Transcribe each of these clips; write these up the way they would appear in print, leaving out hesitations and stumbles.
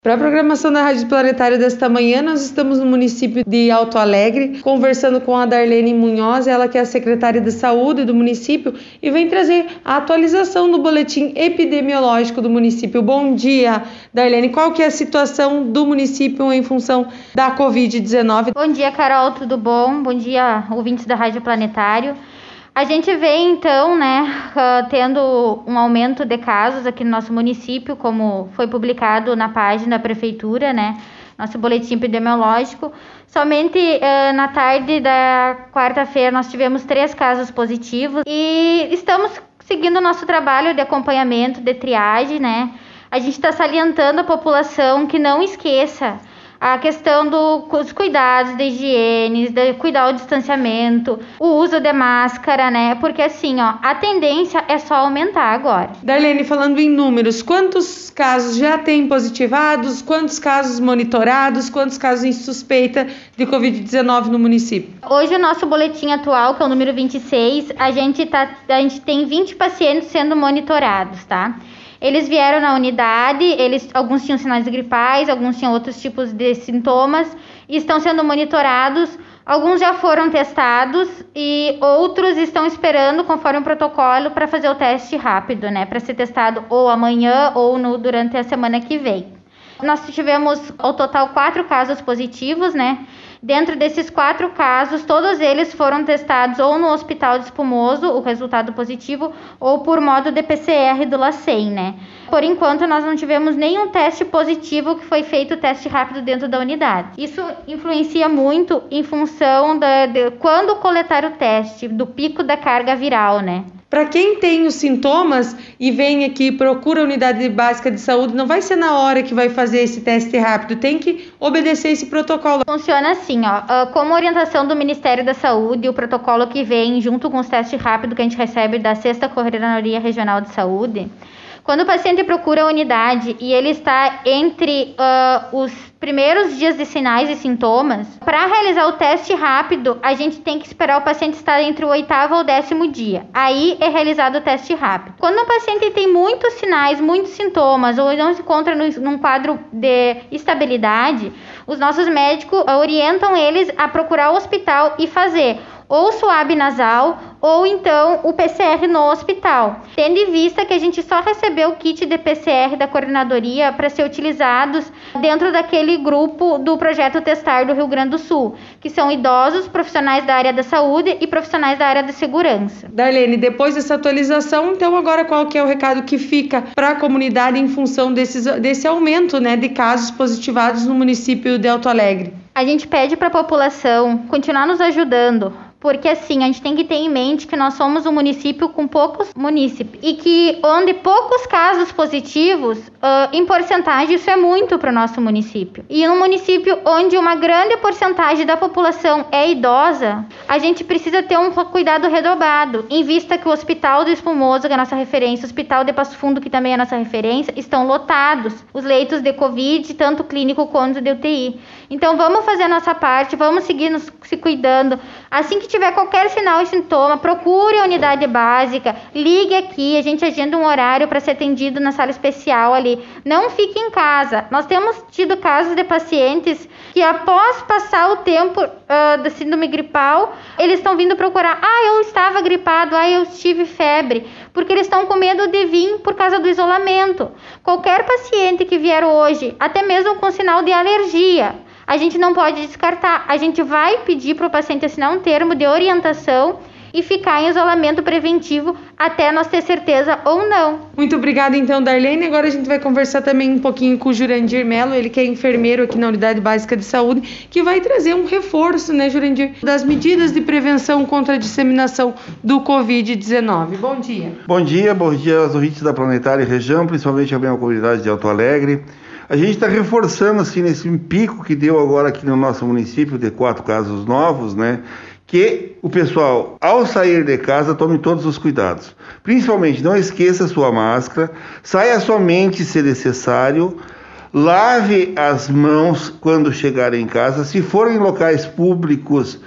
Para a programação da Rádio Planetário desta manhã, nós estamos no município de Alto Alegre, conversando com a Darlene Munhoz, ela que é a secretária de saúde do município e vem trazer a atualização do boletim epidemiológico do município. Bom dia, Darlene. Qual que é a situação do município em função da Covid-19? Bom dia, Carol, tudo bom? Bom dia, ouvintes da Rádio Planetário. A gente vem, então, tendo um aumento de casos aqui no nosso município, como foi publicado na página da prefeitura, nosso boletim epidemiológico. Somente na tarde da quarta-feira nós tivemos 3 casos positivos e estamos seguindo o nosso trabalho de acompanhamento, de triagem, A gente está salientando a população que não esqueça a questão dos cuidados de higiene, de cuidar do distanciamento, o uso de máscara, Porque assim, a tendência é só aumentar agora. Darlene, falando em números, quantos casos já tem positivados, quantos casos monitorados, quantos casos em suspeita de Covid-19 no município? Hoje o nosso boletim atual, que é o número 26, a gente tem 20 pacientes sendo monitorados, Eles vieram na unidade, alguns tinham sinais gripais, alguns tinham outros tipos de sintomas e estão sendo monitorados. Alguns já foram testados e outros estão esperando, conforme o protocolo, para fazer o teste rápido, para ser testado ou amanhã ou durante a semana que vem. Nós tivemos, ao total, 4 casos positivos, Dentro desses 4 casos, todos eles foram testados ou no Hospital de Espumoso, o resultado positivo, ou por modo de PCR do LACEN, Por enquanto, nós não tivemos nenhum teste positivo que foi feito o teste rápido dentro da unidade. Isso influencia muito em função de quando coletar o teste, do pico da carga viral, Para quem tem os sintomas e vem aqui e procura a unidade básica de saúde, não vai ser na hora que vai fazer esse teste rápido, tem que obedecer esse protocolo. Funciona assim, como orientação do Ministério da Saúde, o protocolo que vem junto com os testes rápidos que a gente recebe da 6ª Coordenadoria Regional de Saúde. Quando o paciente procura a unidade e ele está entre os primeiros dias de sinais e sintomas, para realizar o teste rápido, a gente tem que esperar o paciente estar entre o 8º ou 10º dia. Aí é realizado o teste rápido. Quando o paciente tem muitos sinais, muitos sintomas, ou não se encontra num quadro de estabilidade, os nossos médicos orientam eles a procurar o hospital e fazer ou suave nasal, ou então o PCR no hospital, tendo em vista que a gente só recebeu o kit de PCR da coordenadoria para ser utilizados dentro daquele grupo do projeto Testar do Rio Grande do Sul, que são idosos, profissionais da área da saúde e profissionais da área de segurança. Darlene, depois dessa atualização, então agora qual que é o recado que fica para a comunidade em função desse aumento, de casos positivados no município de Alto Alegre? A gente pede para a população continuar nos ajudando, porque assim, a gente tem que ter em mente que nós somos um município com poucos munícipes e que onde poucos casos positivos, em porcentagem, isso é muito para o nosso município. E um município onde uma grande porcentagem da população é idosa, a gente precisa ter um cuidado redobrado, em vista que o Hospital do Espumoso, que é a nossa referência, o Hospital de Passo Fundo, que também é a nossa referência, estão lotados. Os leitos de Covid, tanto clínico quanto de UTI. Então vamos fazer a nossa parte, vamos seguir se cuidando. Assim que tiver qualquer sinal e sintoma, procure a unidade básica, ligue aqui, a gente agenda um horário para ser atendido na sala especial ali. Não fique em casa. Nós temos tido casos de pacientes que após passar o tempo da síndrome gripal, eles estão vindo procurar, eu estava gripado, eu tive febre, porque eles estão com medo de vir por causa do isolamento. Qualquer paciente que vier hoje, até mesmo com sinal de alergia, a gente não pode descartar. A gente vai pedir para o paciente assinar um termo de orientação e ficar em isolamento preventivo até nós ter certeza ou não. Muito obrigada então, Darlene. Agora a gente vai conversar também um pouquinho com o Jurandir Melo, ele que é enfermeiro aqui na Unidade Básica de Saúde, que vai trazer um reforço, Jurandir, das medidas de prevenção contra a disseminação do Covid-19. Bom dia. Bom dia aos ouvintes da Planetária Região, principalmente a minha comunidade de Alto Alegre. A gente está reforçando, assim, nesse pico que deu agora aqui no nosso município de 4 casos novos, que o pessoal, ao sair de casa, tome todos os cuidados. Principalmente, não esqueça sua máscara, saia somente se necessário, lave as mãos quando chegar em casa. Se for em locais públicos,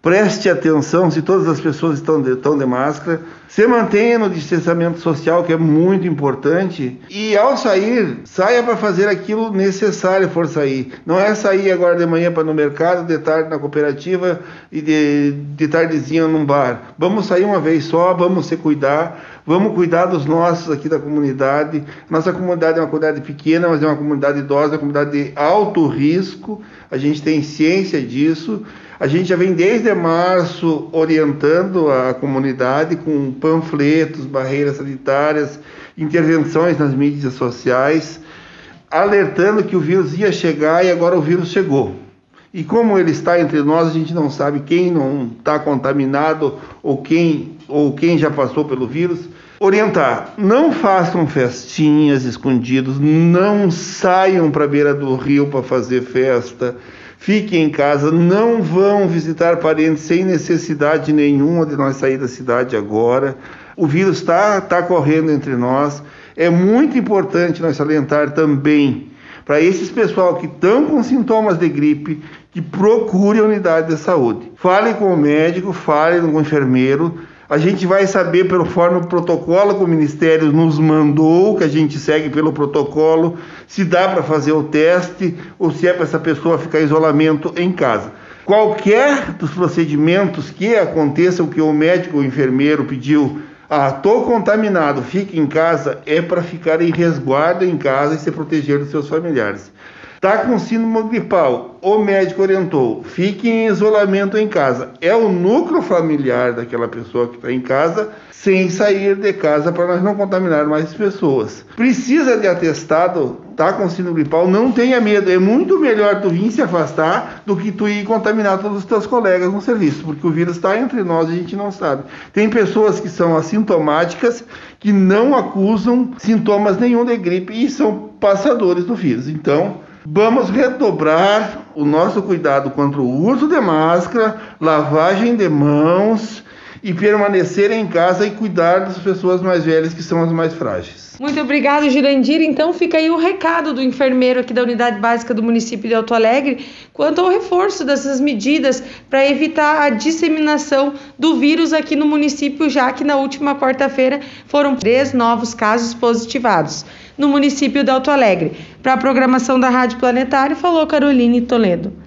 preste atenção se todas as pessoas estão de máscara, se mantenha no distanciamento social, que é muito importante, e ao sair, saia para fazer aquilo necessário for sair. Não é sair agora de manhã para ir no mercado, de tarde na cooperativa e de tardezinha num bar. Vamos sair uma vez só, vamos se cuidar, vamos cuidar dos nossos aqui da comunidade. Nossa comunidade é uma comunidade pequena, mas é uma comunidade idosa, uma comunidade de alto risco, a gente tem ciência disso. A gente já vem desde março orientando a comunidade com panfletos, barreiras sanitárias, intervenções nas mídias sociais, alertando que o vírus ia chegar e agora o vírus chegou. E como ele está entre nós, a gente não sabe quem não está contaminado ou quem já passou pelo vírus. Orientar, não façam festinhas escondidos, não saiam para a beira do rio para fazer festa. Fiquem em casa, não vão visitar parentes sem necessidade nenhuma de nós sair da cidade agora. O vírus está correndo entre nós. É muito importante nós salientar também para esses pessoal que estão com sintomas de gripe, que procure a unidade de saúde. Fale com o médico, fale com o enfermeiro. A gente vai saber conforme o protocolo que o Ministério nos mandou, que a gente segue pelo protocolo, se dá para fazer o teste ou se é para essa pessoa ficar em isolamento em casa. Qualquer dos procedimentos que aconteçam, que o médico ou o enfermeiro pediu, estou contaminado, fique em casa, é para ficar em resguardo em casa e se proteger dos seus familiares. Está com síndrome gripal, o médico orientou, fique em isolamento em casa. É o núcleo familiar daquela pessoa que está em casa, sem sair de casa para nós não contaminar mais pessoas. Precisa de atestado, está com síndrome gripal, não tenha medo. É muito melhor tu vir se afastar do que tu ir contaminar todos os teus colegas no serviço, porque o vírus está entre nós e a gente não sabe. Tem pessoas que são assintomáticas, que não acusam sintomas nenhum de gripe e são passadores do vírus. Então, vamos redobrar o nosso cuidado contra o uso de máscara, lavagem de mãos e permanecer em casa e cuidar das pessoas mais velhas, que são as mais frágeis. Muito obrigado, Jurandir. Então fica aí o recado do enfermeiro aqui da Unidade Básica do município de Alto Alegre quanto ao reforço dessas medidas para evitar a disseminação do vírus aqui no município, já que na última quarta-feira foram 3 novos casos positivados no município de Alto Alegre. Para a programação da Rádio Planetário, falou Caroline Toledo.